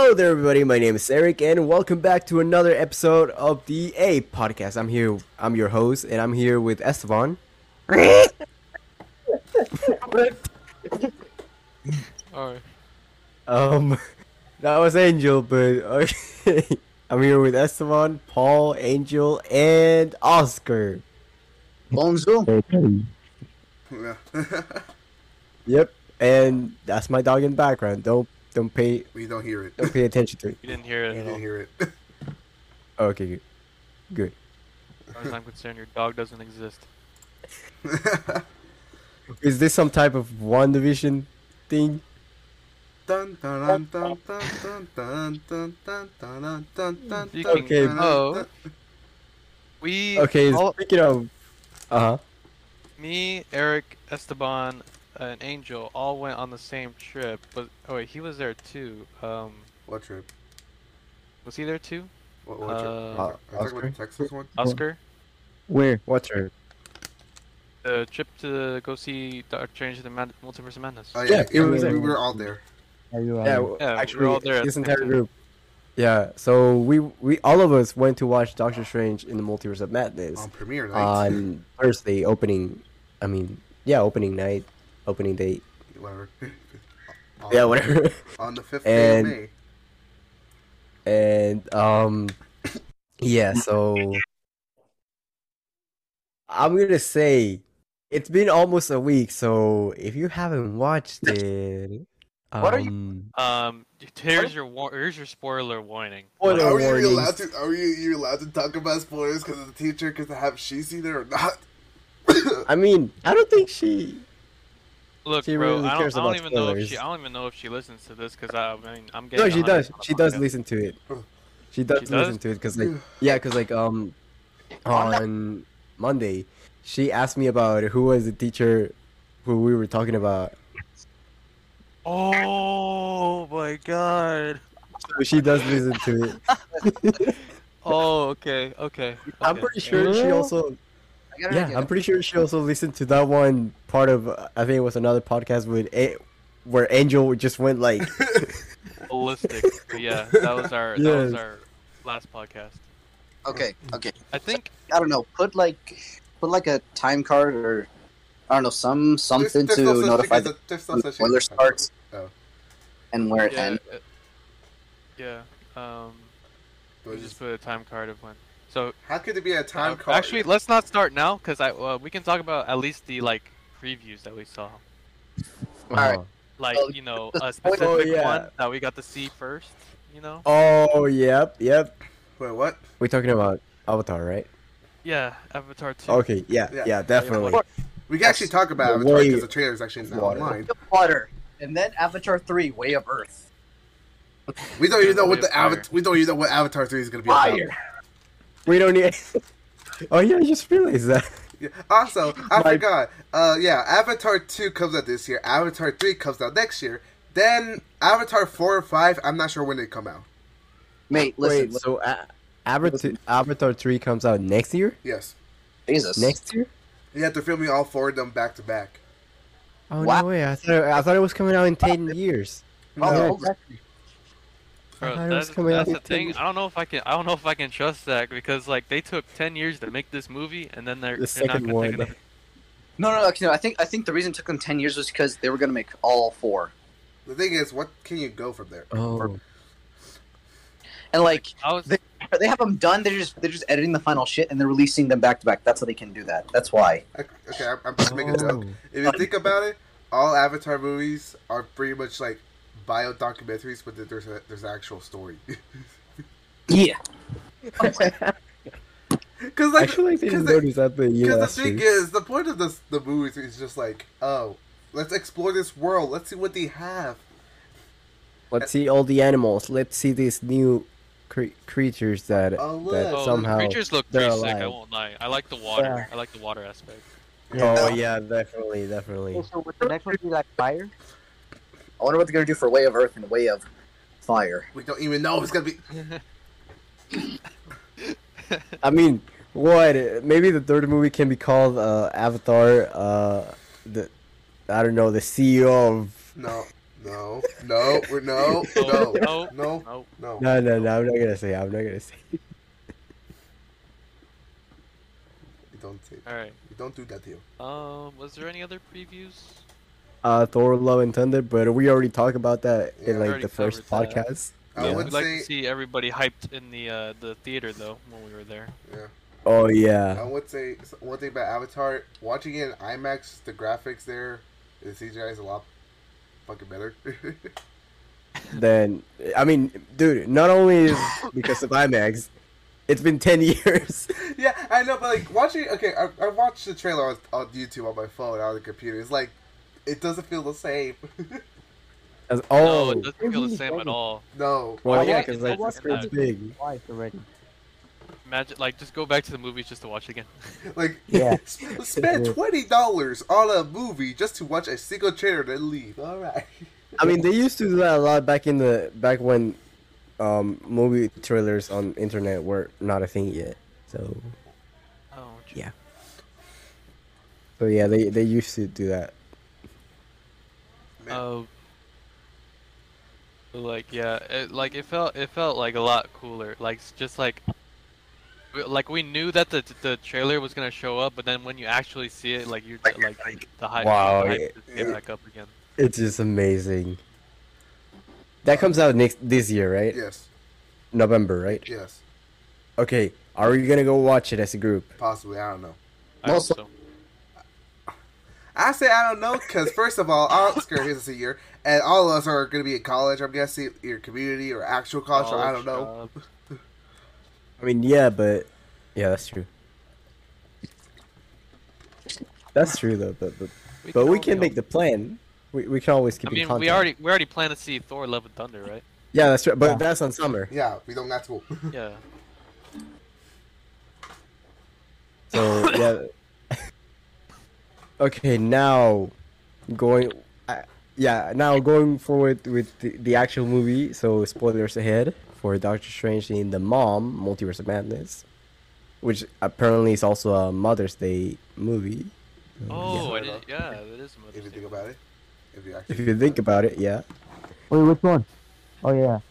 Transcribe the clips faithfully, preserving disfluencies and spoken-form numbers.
Hello there, everybody. My name is Eric, and welcome back to another episode of the A Podcast. I'm here. I'm your host, and I'm here with Esteban. Alright. Um, that was Angel, but okay. I'm here with Esteban, Paul, Angel, and Oscar. Bonjour. Yeah. Yep, and that's my dog in the background. Don't don't pay We don't hear it. don't pay attention to it. You didn't hear it We at all. didn't hear it. Okay, good. Good. As far as I'm concerned, your dog doesn't exist. Is this some type of WandaVision thing? Dun, dun, dun, dun, dun, dun, dun, dun, dun, dun, dun, dun, Speaking Okay. of, we Okay, all, speaking of, uh huh. me, Eric, Esteban, and Angel all went on the same trip. But oh wait, he was there too. Um, What trip? was he there too? What, what trip? Uh, Are you talking about Oscar? the Texas one? Oscar, Where? What's her? the trip to go see Doctor Strange in the Mad- Multiverse of Madness. Oh Yeah, yeah, it yeah, was we, there. we were all there. Yeah, w- Yeah, we were actually, all there at this the same entire time. group. Yeah, so we we all of us went to watch Doctor Strange in the Multiverse of Madness On premiere night. on Thursday opening. I mean, yeah, opening night, opening date. Whatever. On- Yeah, whatever. On the fifth day And- of May. And um, yeah, so I'm gonna say it's been almost a week. So if you haven't watched it, um, What are you- Um, here's your war- here's your spoiler warning. Spoiler Are we warnings. allowed to? Are we you allowed to talk about spoilers because of the teacher? Because to have she seen it or not? I mean, I don't think she. Look, She bro, really I cares don't, I don't about even know if spoilers. she I don't even know if she listens to this because I, I mean I'm getting. No, she a hundred does. on the She does podcast. listen to it. She does She listen does? to it because, like, yeah, because like um, on Monday, she asked me about who was the teacher who we were talking about. Oh my god. So she does listen to it. Oh, okay, okay. I'm okay. pretty sure she also. I gotta Yeah, get I'm it. pretty sure she also listened to that one part of. uh, I think it was another podcast with a, where Angel just went like. Ballistic. But yeah, that was our that was Yes. our last podcast. Okay, okay. I think I don't know. Put like, put like a time card or I don't know, some something There's- there's to no such notify thing as the a- there's no when such the thing as spoiler a time starts code. and where it yeah, ends. uh, yeah. Um, Oh. we just put a time card of when. So How could it be a time uh, card? actually, let's not start now because I uh, we can talk about at least the like previews that we saw. Alright. Like Well, you know the a spoiler- specific Oh, yeah. one that we got to see first. You know. Oh yep, yep. Wait, what? We're talking about Avatar, right? Yeah, Avatar two. Okay, yeah, Yeah. yeah, definitely. We can actually talk about The Avatar way- because the trailer is actually not Water. online. Water, and then Avatar three, Way of Earth. We don't even know what Way the of Fire. Avatar. We don't even know what Avatar three is going to be about. Fire. We don't need. Oh yeah, I just realized that. Yeah. Also, I My- forgot. Uh, yeah, Avatar two comes out this year. Avatar three comes out next year. Then Avatar four and five. I'm not sure when they come out. Mate, listen, Wait, so uh, Avatar Avatar three comes out next year? Yes. Jesus. Next year? You have to film me all four of them back to back. Oh Wow. no way! I thought I thought it was coming out in ten years. Oh, No. exactly. Bro, I thought it was that's, coming out that's in the ten thing. years. I don't know if I can. I don't know if I can trust that because like they took ten years to make this movie, and then they're, The they're not second gonna one. take another. No, no, no, no. I think I think the reason it took them ten years was because they were gonna make all four, The thing is, what can you go from there? Oh, and like I was. They- they have them done. They're just they're just editing the final shit and they're releasing them back to back. That's how they can do that. That's why. Okay, I'm, I'm just making a joke. Oh. If you think about it, all Avatar movies are pretty much like bio documentaries, but there's a there's an actual story. Yeah. Because like, actually, I didn't because the, notice that the because U the S thing is, the point of this the movies is just like, oh, let's explore this world. Let's see what they have. Let's see all the animals. Let's see these new cre- creatures that Oh, look. that Oh, somehow. the creatures look they're pretty sick. I alive. won't lie. I like the water. Yeah. I like the water aspect. Oh yeah, definitely, definitely. So would the next one be like fire? I wonder what they're gonna do for Way of Earth and Way of Fire. We don't even know if it's gonna be. I mean, what? Maybe the third movie can be called uh, Avatar. Uh, the I don't know, the C E O of No, No, no, we're no, No, no, no, no, no. no. No, no, no. I'm not gonna say. I'm not gonna say. You don't say. All right. You don't do that to you. Um, was there any other previews? Uh, Thor: Love and Thunder, but we already talked about that Yeah, in we like already the first covered that. podcast. I Yeah. would We'd like say. to see everybody hyped in the uh, the theater though when we were there. Yeah. Oh I yeah. would say s- one thing about Avatar, watching it in IMAX, the graphics there, the C G I is a lot fucking better. Then I mean, dude, not only is because of IMAX, it's been ten years. Yeah, I know, but like watching, okay, I, I watched the trailer on, on YouTube on my phone on the computer. It's like, it doesn't feel the same. As, No, oh, it doesn't feel the same at all. no. well, I yeah, watched- because I like watched it's it big. Twice already. Imagine, like, just go back to the movies just to watch it again. Like, Yeah. sp- spend twenty dollars on a movie just to watch a single trailer then leave. Alright. I mean, they used to do that a lot back in the back when um movie trailers on internet were not a thing yet. So Oh, yeah. So yeah, they they used to do that. Man. Oh. Like yeah, it, like it felt it felt like a lot cooler. Like s- just like we- like we knew that the the trailer was gonna show up, but then when you actually see it, like you're Like- like the hype, Wow, the hype yeah. just get back up again. It's just amazing. That comes out next this year, right? Yes. November, right? Yes. Okay. Are we gonna go watch it as a group? Possibly. I don't know. I hope Also- so. I say I don't know because first of all, Oscar is a year, and all of us are going to be in college. I'm guessing either community or actual college. so I don't know. job. I mean, yeah, but yeah, that's true. That's true though, but but, but we only can make hope. the plan. We we can always keep I in mean, contact. we already we already plan to see Thor: Love and Thunder, right? Yeah, that's right. But Yeah. that's on summer. Yeah, we don't have to. Yeah. So yeah. Okay, now going. Uh, yeah, now going forward with the, the actual movie. So spoilers ahead for Doctor Strange in the Mom Multiverse of Madness, which apparently is also a Mother's Day movie. So, Oh, I Yeah. didn't. Yeah, that is Mother's If you Day. think about it. If you yeah. actually If you think about it, yeah. Wait, which one? Oh yeah.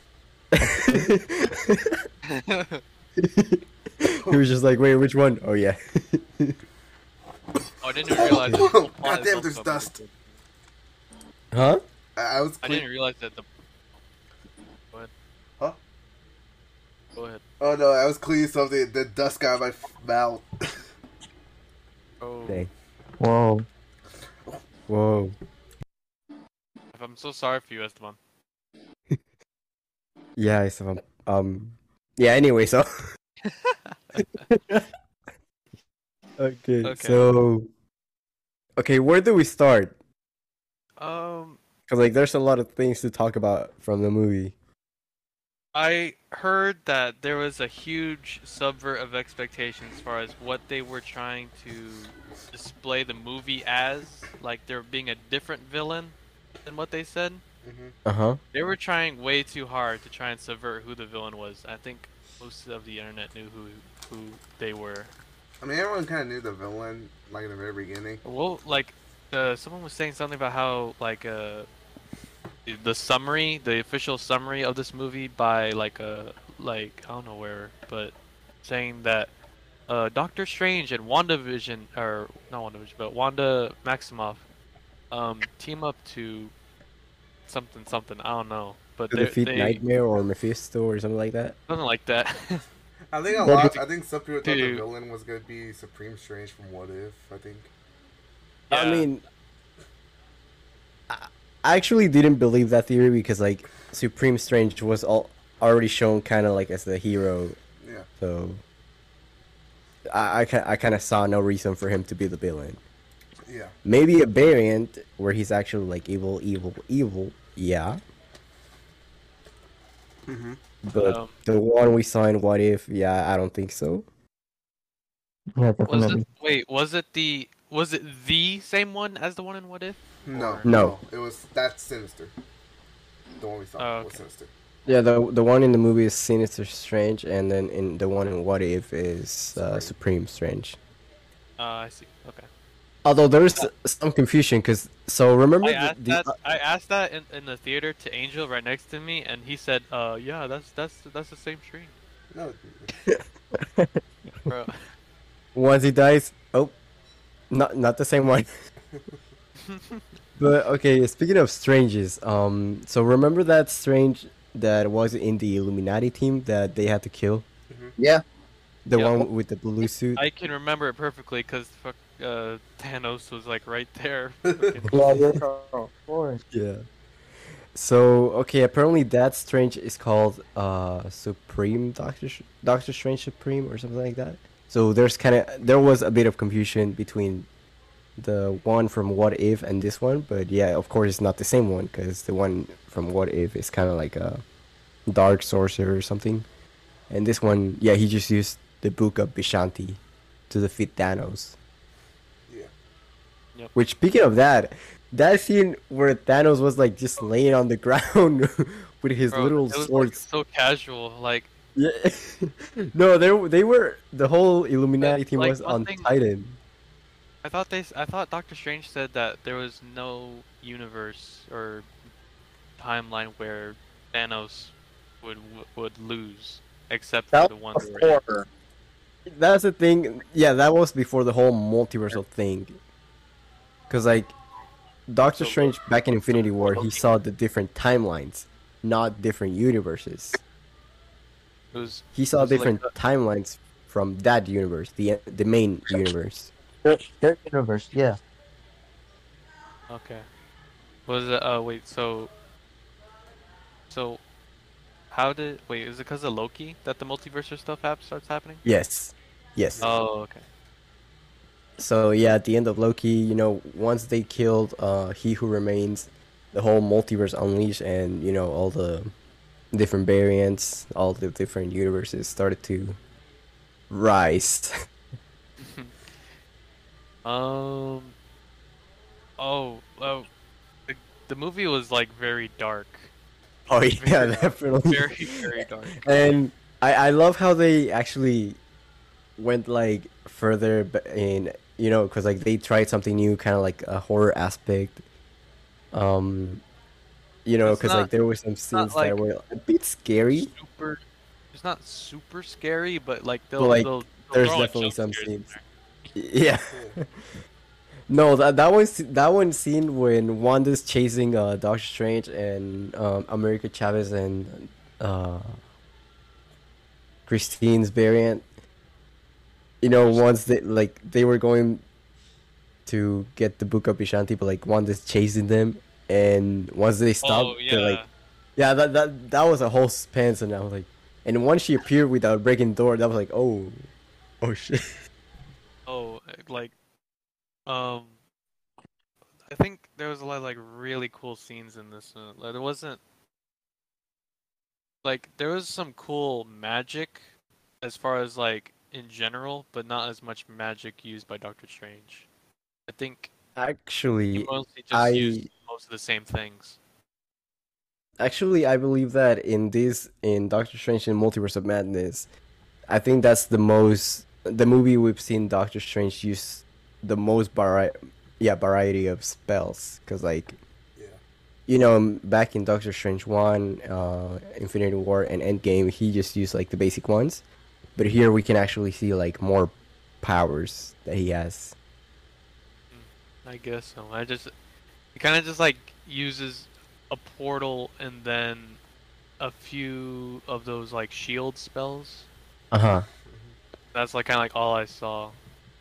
He was just like, wait, which one? Oh yeah. Oh, I didn't realize. the whole plot is Goddamn, also there's Mother's dust. Day. Huh? I, I was. I cle- didn't realize that the. Go ahead. Huh? Go ahead. Oh no, I was cleaning something. The dust got in my f- mouth. Oh, Dang. Whoa. Whoa. I'm so sorry for you, Esteban. Yeah, it's um, um yeah, anyway, so okay, Okay. so okay, where do we start? Um, Cuz like there's a lot of things to talk about from the movie. I heard that there was a huge subvert of expectations as far as what they were trying to display the movie as, like there being a different villain than what they said. hmm Uh-huh. They were trying way too hard to try and subvert who the villain was. I think most of the internet knew who who they were. I mean, everyone kind of knew the villain, like in the very beginning. Well, like, uh, someone was saying something about how, like, uh, the summary, the official summary of this movie by, like, uh, like, I don't know where, but saying that, uh, Doctor Strange and WandaVision, or, not WandaVision, but Wanda Maximoff, um, team up to something, something, I don't know. But To they, defeat they, Nightmare or Mephisto or something like that. something like that. I think a Well, lot. to- I think some people thought the to- villain was gonna be Supreme Strange from What If. I think. I Yeah. mean I I actually didn't believe that theory because like Supreme Strange was all already shown kind of like as the hero, Yeah. so I I, ki- I kind of saw no reason for him to be the villain. Yeah. Maybe a variant where he's actually like evil, evil, evil. Yeah, hmm but Um, the one we saw in What If, yeah, I don't think so. Yeah, was definitely. it, wait, was it the, was it the same one as the one in What If? No. Or- No. It was that's Sinister. The one we saw Oh, was okay. Sinister. Yeah, the the one in the movie is Sinister Strange, and then in the one in What If is uh, Supreme Strange. Uh, I see. Okay. Although there's some confusion, because so remember I the, asked the that. I asked that in, in the theater to Angel right next to me, and he said, "Uh, yeah, that's that's that's the same screen, No. bro." once he dies, oh, not not the same one. But okay, speaking of Stranges, um, so remember that Strange that was in the Illuminati team that they had to kill, Yeah. the Yeah. one with the blue suit. I can remember it perfectly because fuck, uh, Thanos was like right there. Yeah, yeah, of course. Yeah. So okay, apparently that Strange is called uh Supreme Doctor Sh- Doctor Strange Supreme or something like that. So there's kind of there was a bit of confusion between the one from What If and this one, but yeah, of course it's not the same one because the one from What If is kind of like a dark sorcerer or something, and this one, yeah, he just used the Book of Vishanti to defeat Thanos. Yeah. Yep. Which, speaking of that, that scene where Thanos was like just laying on the ground with his Bro, little it was like, swords. so casual. Like, Yeah. No, they were- they were the whole Illuminati team like, was one on thing- Titan. I thought they, s- I thought Doctor Strange said that there was no universe or timeline where Thanos would would lose, except for That the one. was they were in. before. That's the thing. Yeah, that was before the whole multiversal thing. Cause like Doctor So- Strange back in Infinity War, he saw the different timelines, not different universes. It was He saw Was it like different timelines from that universe, the the main universe. Their, their universe, yeah. okay. Was it? Uh, wait. So. So, how did? Wait, is it because of Loki that the multiverse stuff hap- starts happening? Yes, yes. Oh, okay. So yeah, at the end of Loki, you know, once they killed uh He Who Remains, the whole multiverse unleashed, and you know all the different variants, all the different universes started to rise. Um. Oh, oh, the, the movie was like very dark, Oh yeah, Very- definitely. very very dark. And I I love how they actually went like further b- in, you know, because like they tried something new, kind of like a horror aspect. Um, you know, It's because not- like there were some not scenes like- that were a bit scary. Super. It's not super scary, but like they'll, But, like, they'll, they'll there's throw in definitely jump some scares in scenes. there. Yeah. No, that that one sce- that one scene when Wanda's chasing uh Doctor Strange and um America Chavez and uh Christine's variant. You know, once they like they were going to get the Book of Vishanti, but like Wanda's chasing them, and once they stopped, Oh yeah. they're like, yeah, that that that was a whole suspense, and I was like, and once she appeared without breaking the door, that was like, oh, oh shit. Oh, like, um, I think there was a lot of like really cool scenes in this. Uh, like, there wasn't like there was some cool magic as far as like in general, but not as much magic used by Doctor Strange. I think he Actually, mostly just I used most of the same things. actually I believe that in this in Doctor Strange in Multiverse of Madness, I think that's the most the movie we've seen Doctor Strange use the most vari- yeah variety of spells, because like Yeah. you know, back in Doctor Strange one, uh, Infinity War, and Endgame, he just used like the basic ones, but here we can actually see like more powers that he has. I guess so. I just he kind of just like uses a portal and then a few of those like shield spells. Uh huh. That's like kind of like all I saw.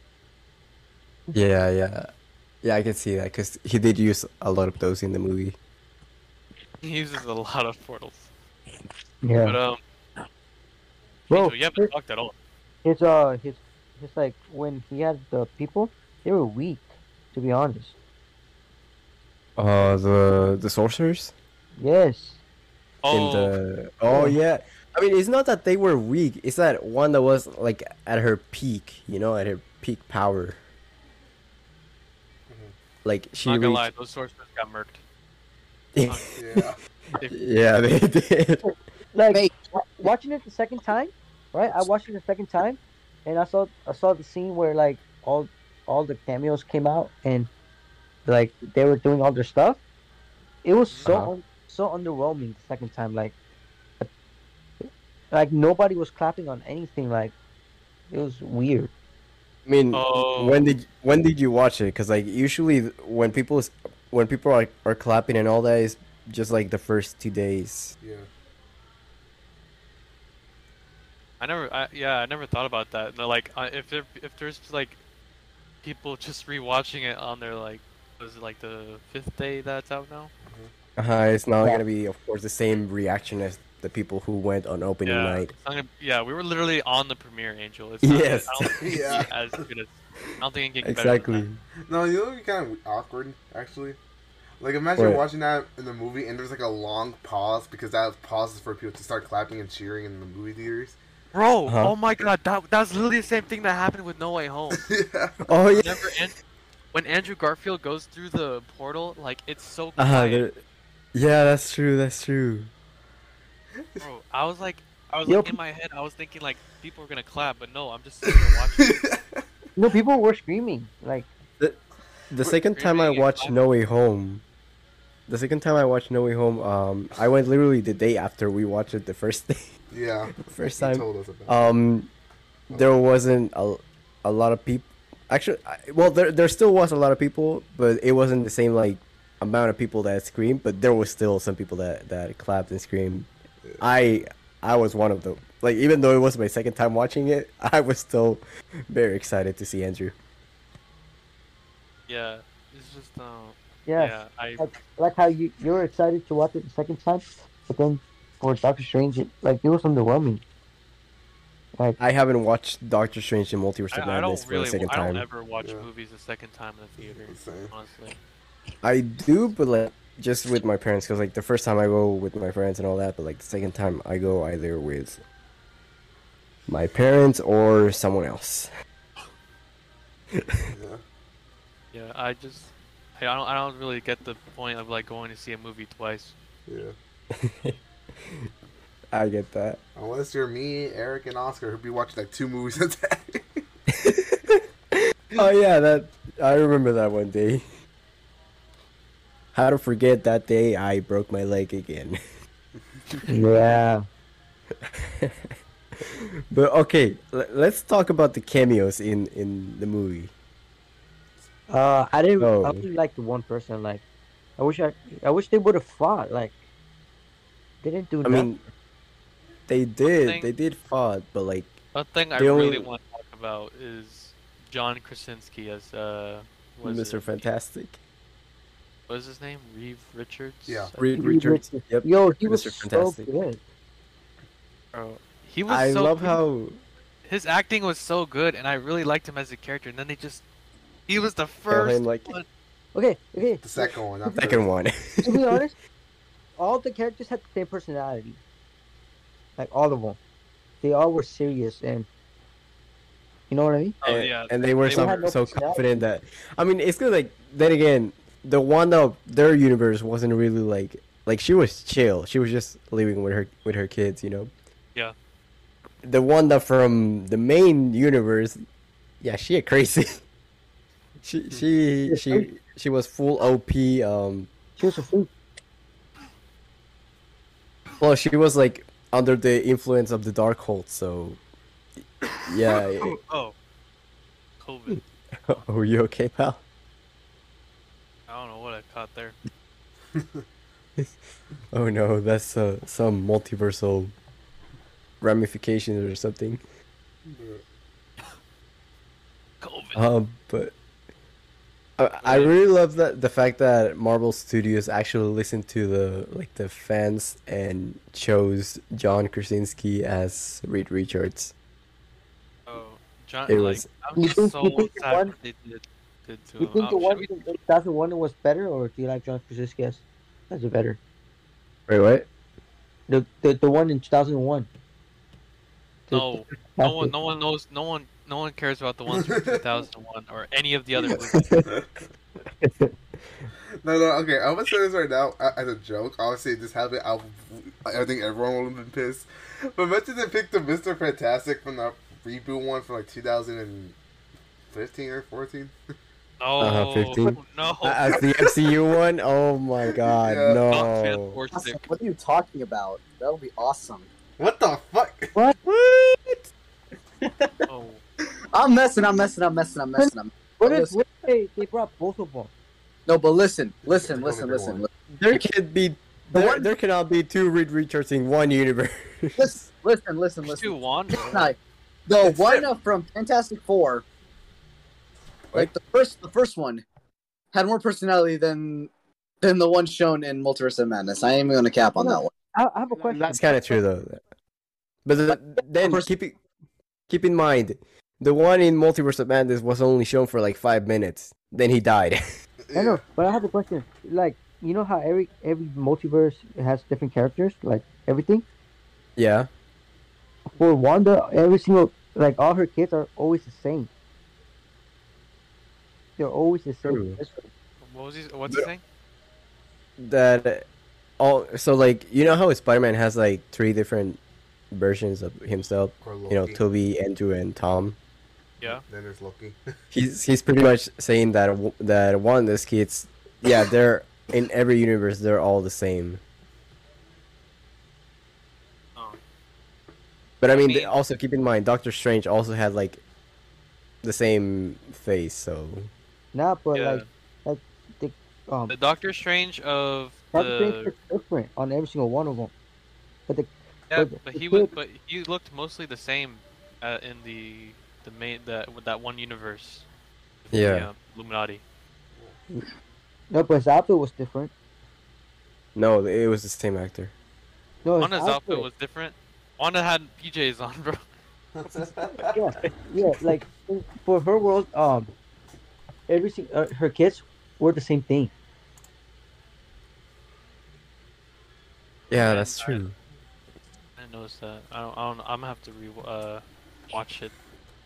Yeah, yeah, yeah. I can see that because he did use a lot of those in the movie. He uses a lot of portals. Yeah. But um, Bro, Angel, you haven't his, talked at all. his uh his his like when he had the people, they were weak, to be honest. Uh, the the sorcerers Yes. Oh, in the oh yeah. I mean, it's not that they were weak. It's that one that was like at her peak, you know, at her peak power. Like she not gonna lie, reached. those sorcerers got murked. Yeah. Yeah, they did. Like Wait. wa- watching it the second time, right? I watched it the second time, and I saw I saw the scene where like all all the cameos came out and like they were doing all their stuff, it was so Uh-huh. un- so underwhelming the second time. Like like nobody was clapping on anything. Like it was weird. I mean, Oh. when did when did you watch it? Because like usually when people is- when people are are clapping and all that is just like the first two days. Yeah. I never, I, yeah, I never thought about that. No, like, uh, if there, if there's like people just rewatching it on their like, was it like the fifth day that's out now? Uh, it's not Yeah. gonna be, of course, the same reaction as the people who went on opening Yeah, night. it's not gonna- yeah, we were literally on the premiere, Angel. It's not, Yes. I don't think it's Yeah. as good as. I don't think it can get better than Exactly. No, you know what would be kind of awkward, actually? Like, imagine What? watching that in the movie and there's like a long pause because that pauses for people to start clapping and cheering in the movie theaters. that. Bro, Uh-huh. oh my god, that that's literally the same thing that happened with No Way Home. Yeah. Oh yeah. Whenever An- when Andrew Garfield goes through the portal, like it's so Uh, quiet. yeah, that's true. That's true. Bro, I was like, I was Yo, like in my head, I was thinking like people were gonna clap, but no, I'm just sitting there watching. No, people were screaming. Like The second time I screaming and watched clapping. No Way Home, the second time I watched No Way Home, um, I went literally the day after we watched it the first day, Yeah. first You time. told us about Um, there wasn't a, a lot of people. Actually, I, well, there there still was a lot of people, but it wasn't the same like amount of people that screamed. But there was still some people that that clapped and screamed. I I was one of them. Like even though it was my second time watching it, I was still very excited to see Andrew. Yeah, it's just uh, yeah, yeah, I like, like how you you were excited to watch it the second time, but then for Doctor Strange, it, like it was underwhelming. Like I haven't watched Doctor Strange in Multiverse of I, I Madness don't for the really, second I don't time. ever watch Yeah. movies a second time in the theater. Same. Honestly, I do, but like just with my parents, because like the first time I go with my friends and all that, but like the second time I go either with my parents or someone else. Yeah. yeah, I just, hey, I don't, I don't really get the point of like going to see a movie twice. Yeah. I get that. Unless you're me, Eric, and Oscar, who'd be watching like two movies a day. Oh yeah, that I remember that one day. How to forget that day I broke my leg again. yeah, But okay, l- let's talk about the cameos in in the movie. uh, I didn't. Oh. I only like the one person. Like, I wish I, I wish they would have fought. Like, they didn't do I nothing. mean, they did, thing- they did fought, but like, A thing I The only- really want to talk about is John Krasinski as uh, what is Mister it? Fantastic, What is his name? Reeve Richards. Yeah. I Reed think- Reed Richards. Richards. Yep. Yo, he was Mister so Fantastic. good. Bro, he was. I so love good. how His acting was so good, and I really liked him as a character. And then they just, he was the Tell first him, like- one. Okay, okay. The second one. not the second first. one. To be honest, all the characters had the same personality. Like all of them, they all were serious, and you know what I mean. Oh and, yeah, and they were they so, had no so personality. confident that I mean it's good. Like then again, the Wanda their universe wasn't really like like she was chill. She was just living with her with her kids, you know. Yeah. The Wanda from the main universe, yeah, she a crazy. she she she she was full O P. Um, She was a freak. well, she was like under the influence of the Darkhold, so yeah. Oh, COVID. Are you okay, pal? I don't know what I caught there. Oh no, that's uh, some multiversal ramifications or something. COVID. Um, but I, I really love that the fact that Marvel Studios actually listened to the like the fans and chose John Krasinski as Reed Richards. Oh, John. It like, was- I'm You just think- so you think the sad one- what they did, did to You him. think Um, the should one we- in two thousand one was better, or do you like John Krasinski as as a better? Wait, what? The the, the one in two thousand one. No, no one, no one knows. No one, no one cares about the ones from two thousand one or any of the other movies. No, no, okay. I'm gonna say this right now a- as a joke. Obviously, if this happened, I'll, I think everyone would have been pissed. But imagine they picked the Mister Fantastic from the reboot one from like two thousand fifteen or fourteen. No, Uh-huh, fifteen. no. As the M C U one? Oh my god, Yeah. Not no. Fantastic. Awesome. What are you talking about? That would be awesome. What the fuck? What? Oh. I'm messing. I'm messing. I'm messing. I'm messing. I'm... What if, Listen. what if they, they brought both of them? No, but listen, listen, Only listen, for listen, one. listen, There can't be. The There, one- there cannot be two Reed Richards in one universe. listen, listen, listen, Two listen. one. Like, the one uh, from Fantastic Four, like the first, the first one, had more personality than than the one shown in Multiverse of Madness. I ain't even gonna cap on that one. I, I have a question. That's kind of true though. But the, then First- keep it, keep in mind, the one in Multiverse of Madness was only shown for like five minutes. Then he died. I know, but I have a question. Like, you know how every every multiverse has different characters, like everything. Yeah. For Wanda, every single like all her kids are always the same. They're always the True. same. What was he? What's he saying? That all so like you know how Spider-Man has like three different versions of himself. Or You know, Loki. Toby, Andrew, and Tom. Yeah. Then there's Loki. He's he's pretty much saying that w- that Wanda's kids, yeah, they're in every universe they're all the same. Oh. But I I mean, mean- th- also keep in mind, Doctor Strange also had like the same face, so Nah, but Yeah. like like the um The Doctor Strange of Doctor Strange the looks different on every single one of them. But the yeah, but but the he was kid- but he looked mostly the same uh, in the the main that with that one universe. The, Yeah. uh, Illuminati. no, but his outfit was different. no, it was the same actor. No, his Wanda's outfit was different. Wanda had P Js on, bro. yeah, yeah, like for her world, um, every sing- uh, her kids were the same thing. Yeah, Yeah, that's I- true. I didn't notice that. I don't. I don't. I'm gonna have to re uh watch it.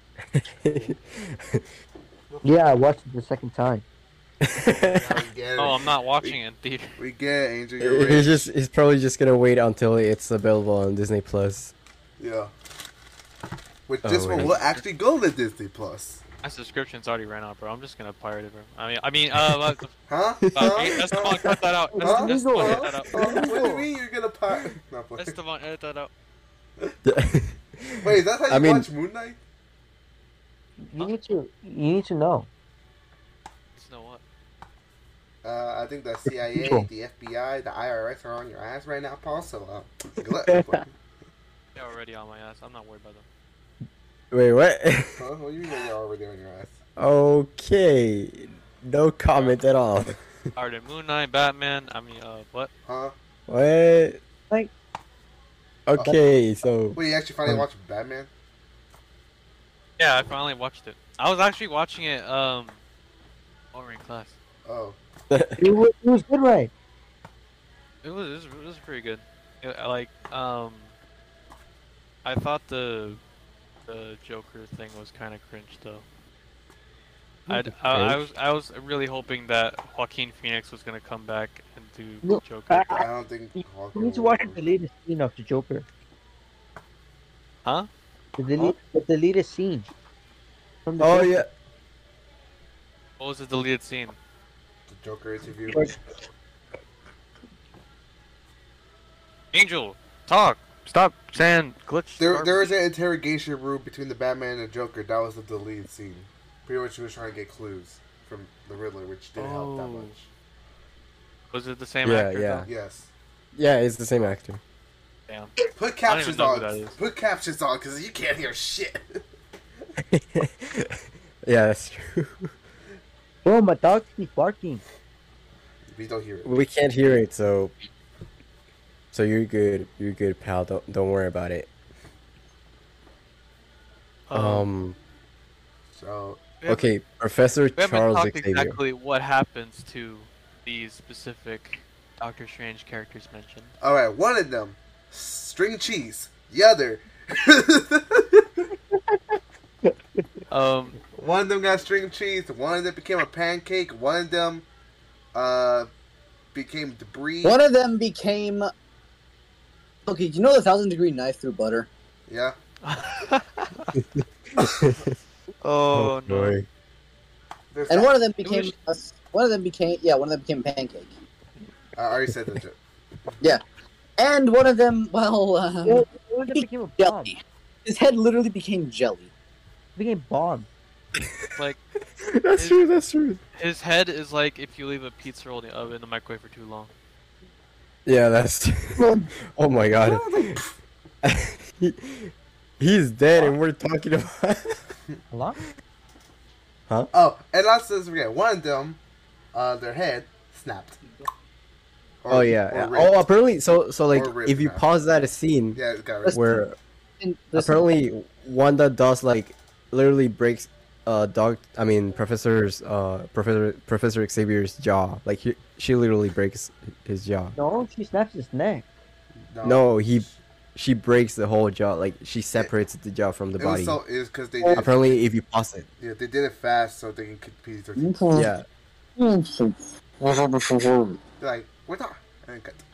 Yeah, I watched it the second time. Now we get it. Oh, I'm not watching it in theater. We get it, Angel. You're he's rich. just he's probably just gonna wait until it's available on Disney Plus. Yeah. Which Oh, this one wait. will actually go to Disney Plus. My subscription's already ran out, bro. I'm just gonna pirate it, bro. I mean, I mean, uh, uh, Huh? uh huh? hey, Esteban, cut that out. Huh? Esteban, Esteban, Huh? edit that out. Huh? What do you mean you're gonna pirate? No, play. Esteban, edit that out. Wait, is that how you I mean- watch Moon Knight? You need to you need to know. Just know what? Uh, I think the C I A, Control. the F B I, the I R S are on your ass right now, Paul. So, uh, good luck. They're already on my ass. I'm not worried about them. Wait, what? Huh? What do you mean they're already on your ass? Okay, no comment at all. Alright, Moon Knight, Batman. I mean, uh, what? Huh? What? Like- Okay, so Wait, you actually finally Um, watched Batman? Yeah, I finally watched it. I was actually watching it, um, while we were in class. Oh. It was, it was good, right? It was, it was, it was pretty good. It, I like, um, I thought the, the Joker thing was kind of cringe, though. I'd, I, I was, I was really hoping that Joaquin Phoenix was gonna come back and do No, Joker. I don't think. You Hawker need to will- watch the deleted scene of the Joker. Huh? The delete the deleted scene. From the oh Joker. yeah, What was the deleted scene? The Joker interview. Angel, talk. Stop saying glitch. There, garbage. there was an interrogation room between the Batman and the Joker. That was the deleted scene. Pretty much, he was trying to get clues from the Riddler, which didn't help that Oh. much. Was it the same Yeah, actor? yeah. though? Yes. yeah, it's the same actor. Damn. Put I don't captions even know who on. that is. Put captions on, because you can't hear shit. Yeah, that's true. Bro, my dog keeps barking. We don't hear it. We can't hear it, so so you're good. You're good, pal. Don't don't worry about it. Um. So, we haven't- Okay, Professor We haven't Charles talked Xavier. exactly what happens to these specific Doctor Strange characters mentioned. all right, one of them, string cheese. The other, Um, one of them got string cheese. One of them became a pancake. One of them, uh, became debris. One of them became. Okay, do you know the thousand degree knife through butter? Yeah. oh, no. boy. There's and that. one of them It became was- a, one of them became yeah one of them became pancake, I already said that joke. and one of them well uh, It, it became a bomb. jelly. His head literally became jelly. It became bomb. Like That's His- true. That's true. his head is like if you leave a pizza roll in the oven in the microwave for too long. Yeah, that's. Oh my god. he, he's dead, and we're talking about. Hello? Oh, and let's just forget one of them, uh, their head snapped. Or- Oh yeah. or yeah. ripped. Oh, apparently, so so like Or ripped if you now. pause that scene Yeah, it got ripped. Listen, where And this- apparently Wanda does like literally breaks uh dog I mean professor's uh professor Professor Xavier's jaw, like he, she literally breaks his jaw. No, she snaps his neck. No, he she breaks the whole jaw, like she separates the jaw from the It was body. so it was because they did it, Apparently, if you pause it, yeah they did it fast so they can keep P G thirteen. yeah. They're like we're not and cut.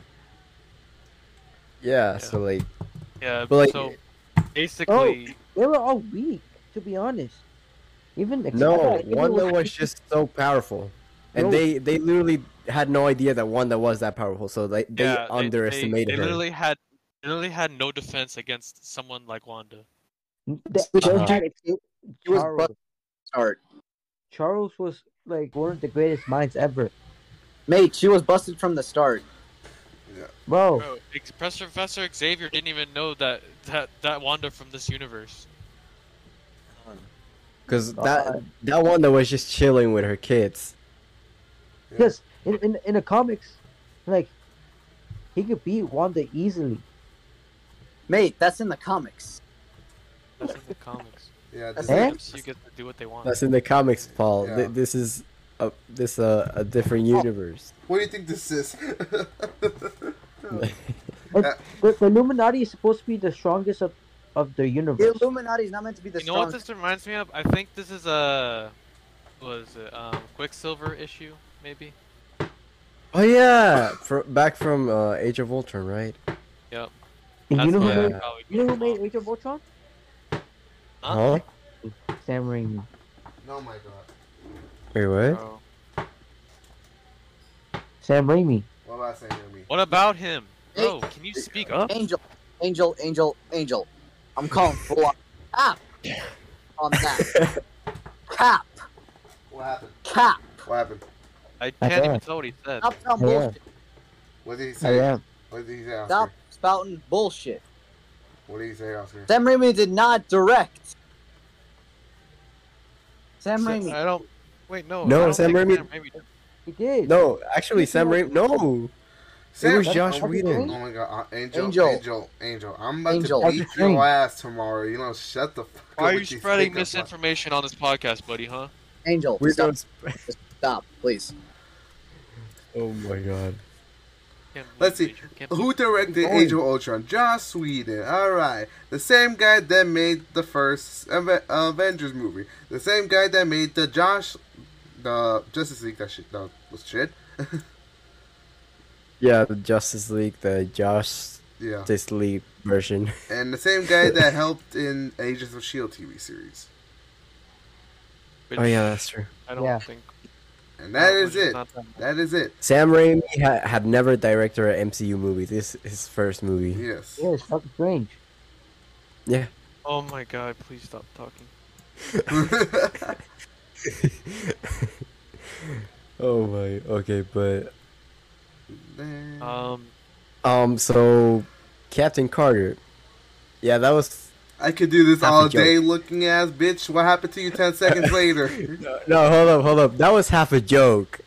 Yeah, so like, Yeah, But, like- so basically, They were all weak, to be honest. Even no, Xavier Wanda was just so powerful, and No. they they literally had no idea that Wanda was that powerful, so they they yeah, underestimated they, they, her. literally had they literally had no defense against someone like Wanda. They, Which they Uh-huh. had He was Charles. but- start. Charles was like one of the greatest minds ever, Mate, she was busted from the start. bro. Bro, Ex- Professor Xavier didn't even know that that that Wanda from this universe. Because God. that that Wanda was just chilling with her kids. Because in, in in the comics, like he could beat Wanda easily. Mate, that's in the comics. That's in the comics. Yeah, That's this Eh? is- M C U gets to do what they want. That's in the comics, Paul. Yeah. Th- this is a this uh, a different universe. what do you think this is? And Uh, the, the Illuminati is supposed to be the strongest of, of the The universe. Illuminati is not meant to be the You know what strongest. this reminds me of? I think this is a what is it? Um, Quicksilver issue, maybe. Oh yeah, Fr back from uh, Age of Ultron, right? Yep. And you know who what Yeah. made, it probably you know who came made from. Age of Ultron? Huh? Huh? Sam Raimi. oh my god. Wait, what? Bro. Sam Raimi. What about saying to me? What about him? Hey. Bro, can you speak up? Angel, Angel, Angel, Angel. I'm calling for cap on that. Cap, What happened? cap. What happened? I I can't even can't. tell what he said. Stop spouting Yeah. bullshit. What did he I say? am. What did he say, Oscar? Stop spouting bullshit. What did he say, Oscar? Sam Raimi did not direct. Sam Sa- Raimi. I don't. Wait, no. No, I don't Sam think Raimi- Sam Raimi did. He did. No, actually, Sam Raimi. No, Sam, it was That's Josh not Whedon. Oh my god, uh, Angel, Angel. Angel, Angel, I'm about Angel. to beat That's the your thing. ass tomorrow. You know, shut the fuck Why up are you with these spreading pickup lines. misinformation on this podcast, buddy? Huh? Angel, We stop, don't. stop, please. Oh my god. Can't Let's believe see. Major- can't Who believe- directed going. Age of Ultron? Joss Whedon. Alright. The same guy that made the first Ave- Avengers movie. The same guy that made the Josh... The Justice League. That shit that was shit. Yeah, the Justice League, the Josh Yeah. Justice League version. And the same guy that helped in Agents of S H I E L D T V series. which Oh yeah, that's true. I don't Yeah. think. And that which is it. not that- That is it. Sam Raimi ha- had never directed an M C U movie. This is his first movie. Yes. Yes, Doctor Strange. Yeah. Oh my god! Please stop talking. Oh my. Okay, but Um, um, so Captain Carter. Yeah, that was. I could do this Half a all joke. day looking ass bitch. What happened to you ten seconds later? No, no, hold up, hold up. That was half a joke.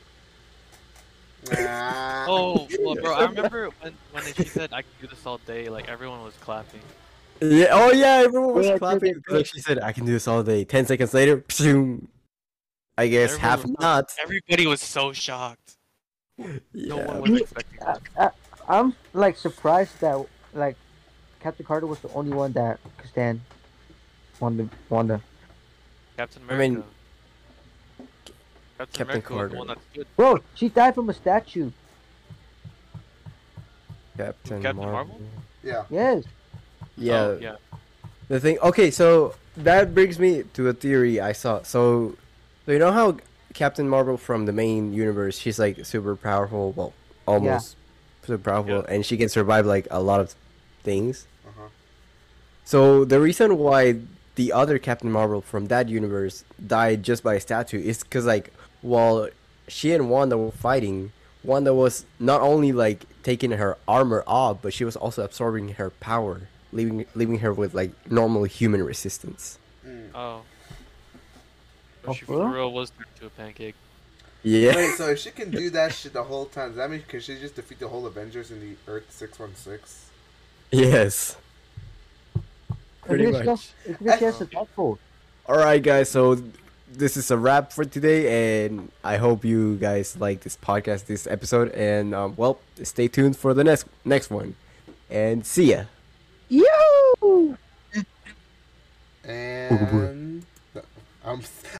Ah. oh, well, bro, I remember when when she said I could do this all day. Like everyone was clapping. Yeah. Oh yeah, everyone was Yeah, clapping. yeah, yeah. Like she said, I can do this all day. Ten seconds later, pshoom. I guess Everyone half was- not. Everybody was so shocked. No Yeah. one was expecting I, that. I, I'm like surprised that like Captain Carter was the only one that could stand Wanda. Wanda. Captain I America. mean, Captain, Captain America was Carter. the one that's good. Bro, she died from a statue. Captain, Captain Marvel. Marvel? Yeah. Yes. Yeah. Oh, yeah. The thing. Okay, so that brings me to a theory I saw. So, so you know how Captain Marvel from the main universe, she's like super powerful. Well, almost super powerful, Yeah. and she can survive like a lot of things. Uh-huh. So the reason why the other Captain Marvel from that universe died just by a statue is because like while she and Wanda were fighting, Wanda was not only like taking her armor off, but she was also absorbing her power, leaving leaving her with like normal human resistance. Mm. Oh. Oh, She for for real? real was turned to a pancake. Yeah. Wait, so if she can do that shit the whole time, does that mean can she just defeat the whole Avengers in the Earth six one six? Yes. Pretty It's much. just, it's because she has a tech force. All right, guys. So this is a wrap for today, and I hope you guys like this podcast, this episode, and um, well, stay tuned for the next next one, and see ya. Yo! And I'm